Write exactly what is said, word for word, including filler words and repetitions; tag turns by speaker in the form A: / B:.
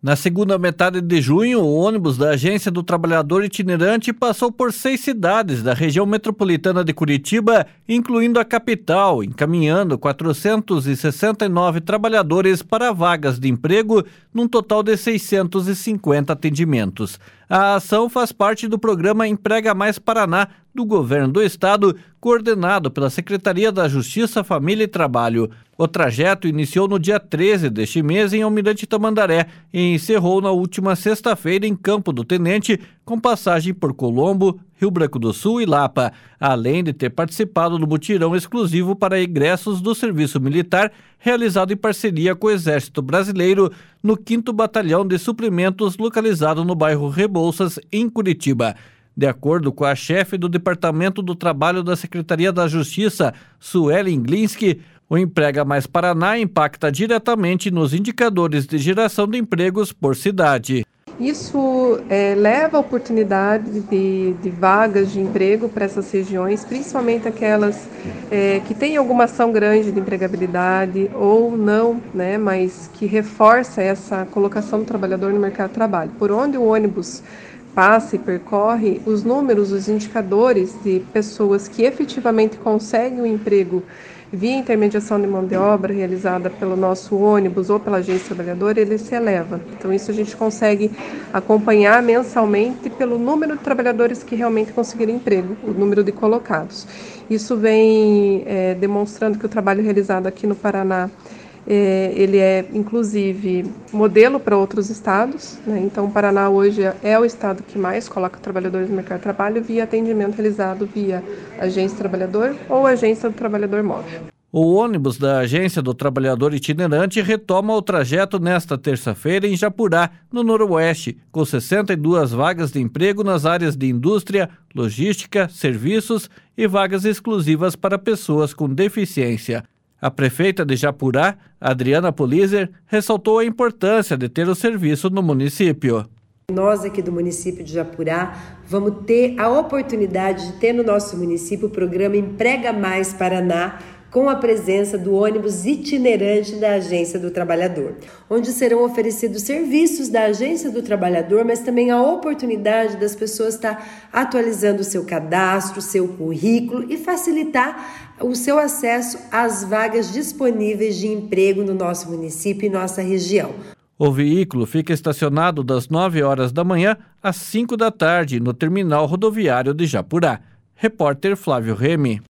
A: Na segunda metade de junho, o ônibus da Agência do Trabalhador Itinerante passou por seis cidades da região metropolitana de Curitiba, incluindo a capital, encaminhando quatrocentos e sessenta e nove trabalhadores para vagas de emprego, num total de seiscentos e cinquenta atendimentos. A ação faz parte do programa Emprega Mais Paraná, do Governo do Estado, coordenado pela Secretaria da Justiça, Família e Trabalho. O trajeto iniciou no dia treze deste mês em Almirante Tamandaré e encerrou na última sexta-feira em Campo do Tenente, com passagem por Colombo, Rio Branco do Sul e Lapa, além de ter participado do mutirão exclusivo para egressos do Serviço Militar, realizado em parceria com o Exército Brasileiro, no quinto Batalhão de Suprimentos, localizado no bairro Rebouças, em Curitiba. De acordo com a chefe do Departamento do Trabalho da Secretaria da Justiça, Suelen Glinski, o Emprega Mais Paraná impacta diretamente nos indicadores de geração de empregos por cidade.
B: Isso é, leva a oportunidade de, de vagas de emprego para essas regiões, principalmente aquelas é, que têm alguma ação grande de empregabilidade ou não, né, mas que reforça essa colocação do trabalhador no mercado de trabalho. Por onde o ônibus passa e percorre, os números, os indicadores de pessoas que efetivamente conseguem um emprego via intermediação de mão de obra realizada pelo nosso ônibus ou pela agência trabalhadora, ele se eleva. Então isso a gente consegue acompanhar mensalmente pelo número de trabalhadores que realmente conseguiram emprego, o número de colocados. Isso vem é, demonstrando que o trabalho realizado aqui no Paraná É, ele é, inclusive, modelo para outros estados, né? Então, o Paraná hoje é o estado que mais coloca trabalhadores no mercado de trabalho via atendimento realizado via agência trabalhador ou agência do trabalhador móvel.
A: O ônibus da Agência do Trabalhador Itinerante retoma o trajeto nesta terça-feira em Japurá, no Noroeste, com sessenta e duas vagas de emprego nas áreas de indústria, logística, serviços e vagas exclusivas para pessoas com deficiência. A prefeita de Japurá, Adriana Polizer, ressaltou a importância de ter o serviço no município.
C: Nós aqui do município de Japurá vamos ter a oportunidade de ter no nosso município o programa Emprega Mais Paraná, com a presença do ônibus itinerante da Agência do Trabalhador, onde serão oferecidos serviços da Agência do Trabalhador, mas também a oportunidade das pessoas estar atualizando o seu cadastro, o seu currículo e facilitar o seu acesso às vagas disponíveis de emprego no nosso município e nossa região.
A: O veículo fica estacionado das nove horas da manhã às cinco da tarde no terminal rodoviário de Japurá. Repórter Flávio Remy.